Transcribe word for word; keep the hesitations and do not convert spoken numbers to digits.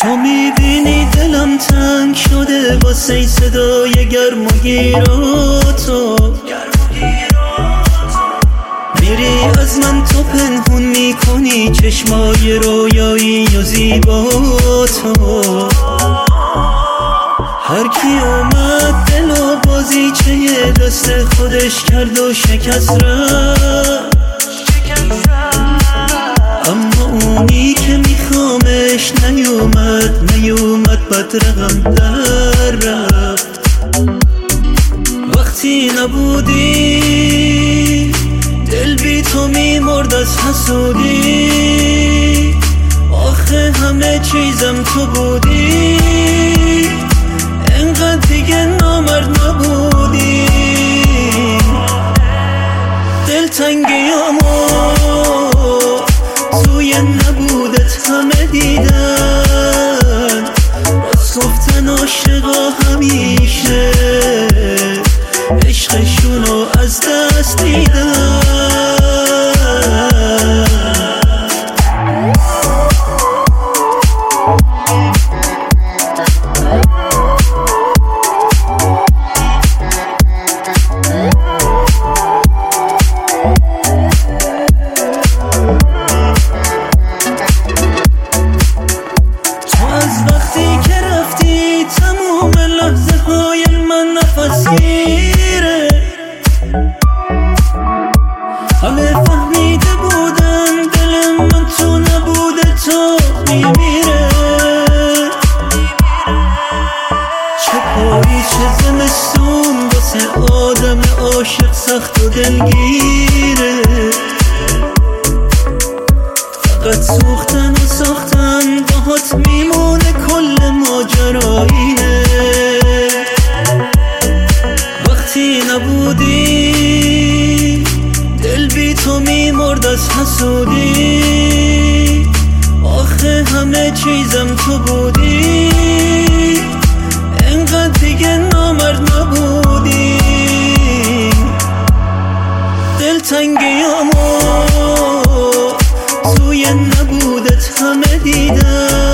تو میبینی دلم تنگ شده واسه صدای گرم و گیرا تو میری از من تو پنهون میکنی چشمای رویایی و زیبا تو هر کی اومد دل و بازیچه دست خودش کرد و شکست رفت اما اونی که میخوامش نیومد نیومد بد رقم در رفت وقتی نبودی دل بی تو میمرد از حسودی آخه همه چیزم تو بودی انقدر دیگه نامرد نبودی دلتنگیامو توی نبودت همه دیدن راست گفتن عاشقا همیشه عشقشونو از دست دیدن گیره همه فهمیده بودن دل من تو نبوده تو میمیره چه پایی چه زمستون واسه آدم عاشق سخت و دلگیره فقط سوختن و ساختن باهات میمونه کل ماجراییه نبودی دل بی تو میمرد از حسودی آخه همه چیزم تو بودی انقدر دیگه نامرد نبودی دلتنگیامو توی نبودت همه دیدم